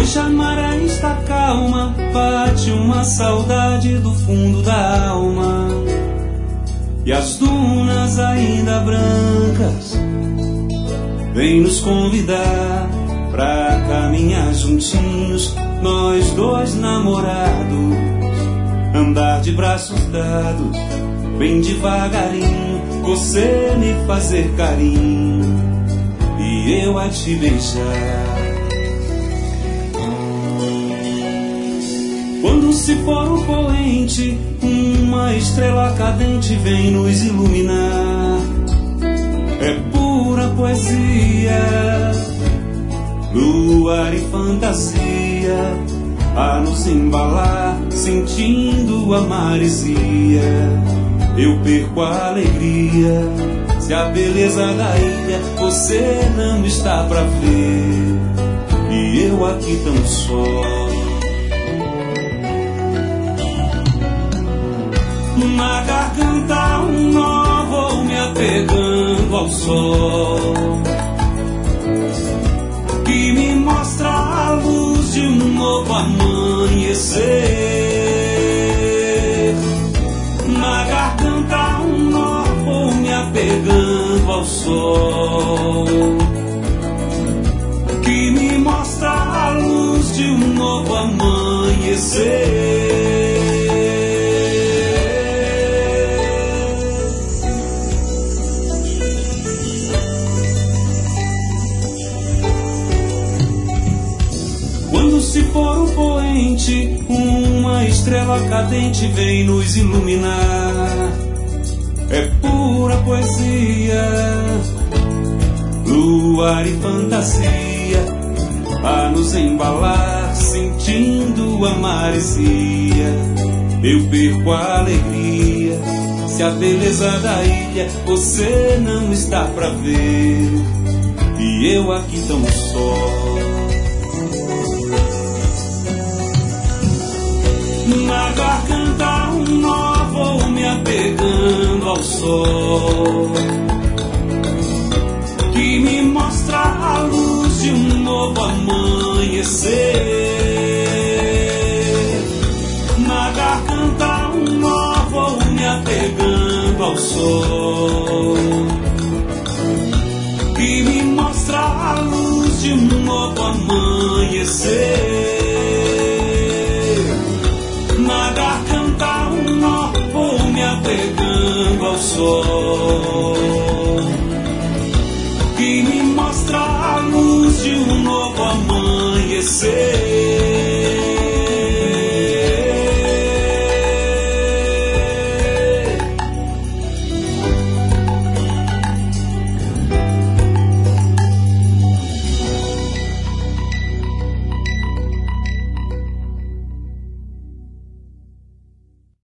Hoje a maré está calma, bate uma saudade do fundo da alma. E as dunas ainda brancas vêm nos convidar pra caminhar juntinhos, nós dois namorados, andar de braços dados, bem devagarinho, você me fazer carinho e eu a te beijar. Quando se for o poente, uma estrela cadente vem nos iluminar. É pura poesia, luar e fantasia, a nos embalar, sentindo a maresia. Eu perco a alegria, se a beleza da ilha você não está pra ver, e eu aqui tão só. Na garganta um nó, vou me apegando ao sol, que me mostra a luz de um novo amanhecer. Na garganta um nó, vou me apegando ao sol, que me mostra a luz de um novo amanhecer. Se for o poente, uma estrela cadente vem nos iluminar. É pura poesia, luar e fantasia, a nos embalar, sentindo a maresia. Eu perco a alegria, se a beleza da ilha você não está pra ver, e eu aqui tão só. Na garganta um nó, vou me apegando ao sol, que me mostra a luz de um novo amanhecer. Na garganta um nó, vou me apegando ao sol, que me mostra a luz de um novo amanhecer. Na garganta um nó, vou me apegando ao sol, que me mostra a luz de um novo amanhecer.